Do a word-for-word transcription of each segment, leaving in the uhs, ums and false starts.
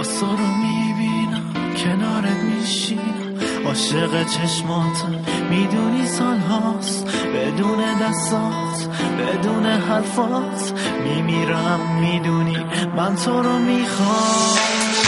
عکاسا رو میبینم کنارت میشینم عاشق چشماتم میدونی سال هاست بدون دستات بدون حرفات میمیرم میدونی من تو رو میخوام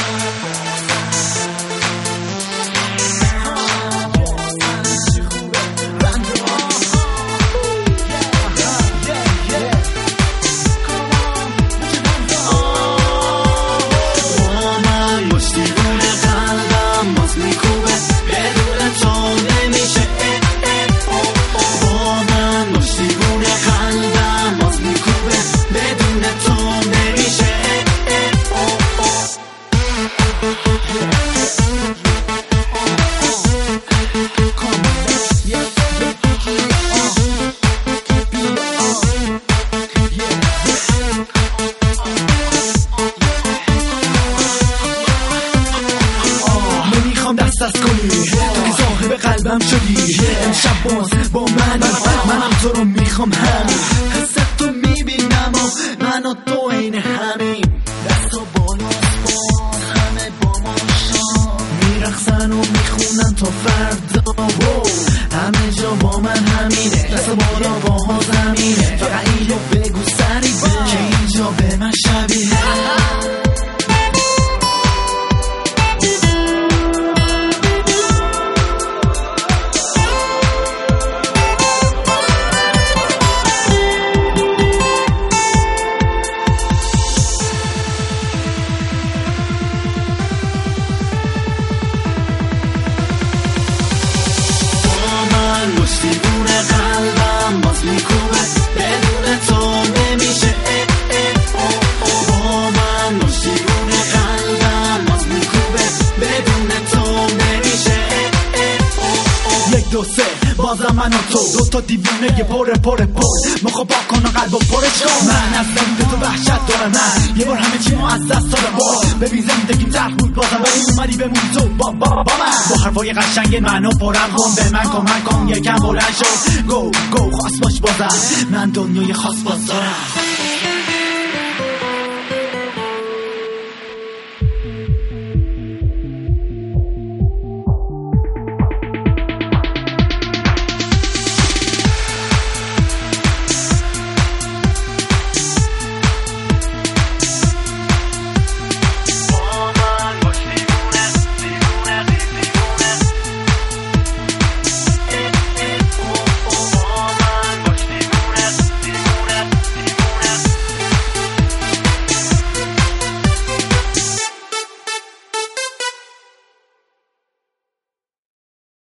دست از کنی تو که صاحب قلبم شدی امشب باز با من منم تو رو میخوام همین حست تو میبینم و من و تو این همین دست و بالاست باز همه با ما شام میرخصن و میخونن تا فردا همه جا با من همینه دست و بالا باها زمینه فقط اینو بگو سری که اینجا به من شبیه پشتیبون قلبم باز میکوبه بدون تو نمیشه با من پشتیبون قلبم باز میکوبه بدون تو نمیشه یک دو سه بازم من و تو دو تا دیوونه پره پره پر مخو با کن و قلب و پرش کن من از زنده تو وحشت دارم من یه بار همه چی مو از دست دارم با ببین زندگیم تر بود بازم ولی اومدی بمون تو با با با من با حرفای قشنگ منو پرم کن به من کمک کن یکم بلند شو گو گو خواست باش بازم من دنیای خاص باز دارم